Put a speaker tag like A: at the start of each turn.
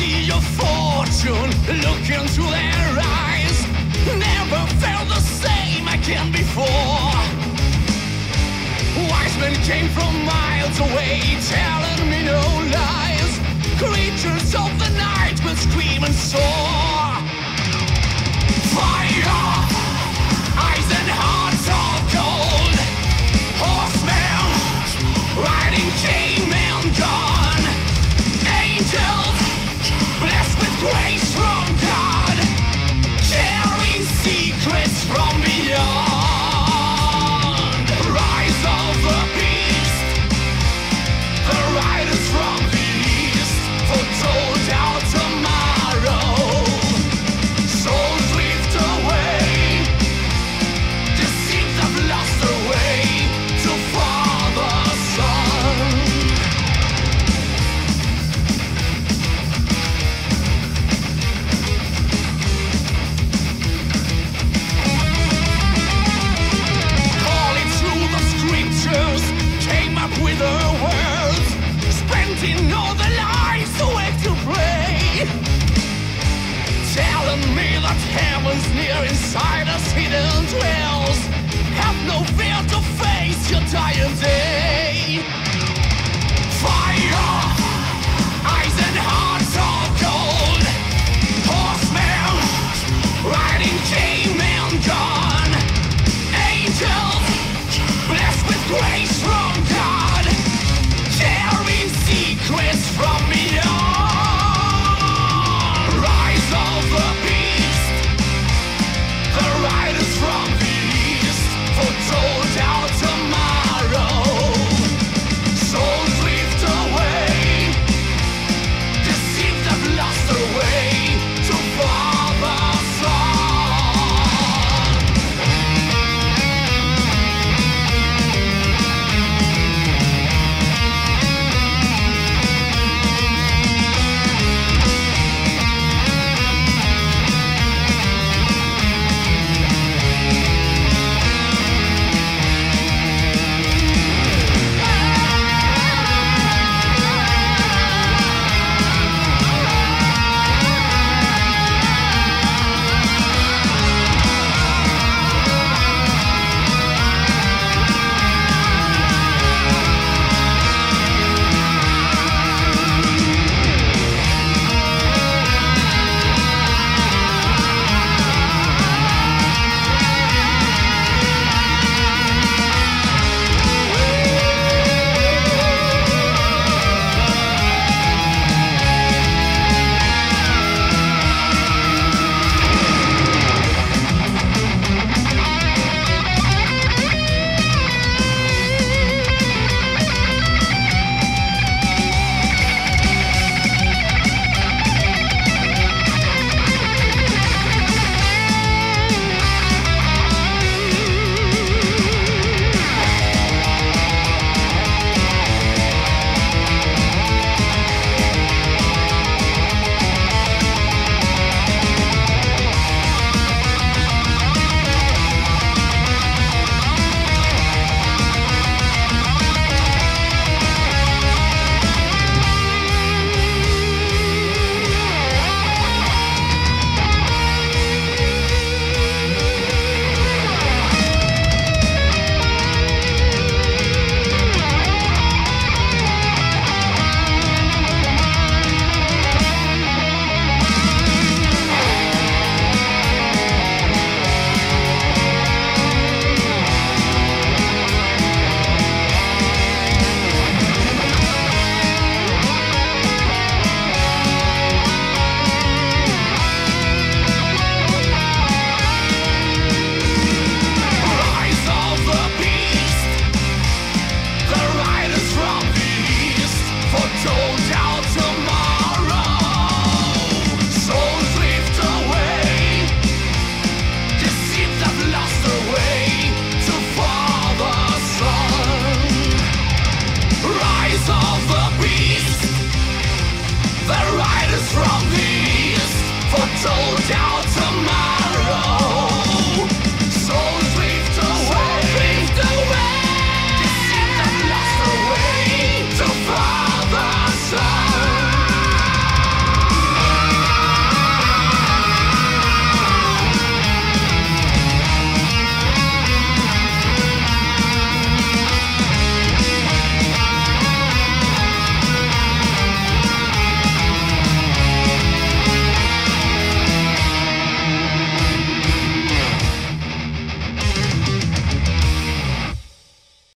A: see your fortune, look into their eyes. Never felt the same again before. Wise men came from miles away, telling me no lies. Creatures of the night will scream and soar. Fire, eyes and hearts of gold. Horsemen, riding came and gone. Angels, blessed with grace from God, carrying secrets from beyond. Rise of the beast, the riders from the east, foretold our tomorrow. Souls lift away, deceived have lost their way to Father, Son. Calling through the scriptures, came up with her words, spent in all the lives awake to pray, telling me that heaven's near, inside us hidden dwells. Have no fear to face your dying day. Fire, eyes and hearts of gold. Horsemen, riding came and gone. Angels, blessed with grace from God, carrying secrets from beyond. Rise of the beast, the riders from the east, foretold our tomorrow. Souls lift away, deceived have lost their way to Father, Son. From the east, foretold out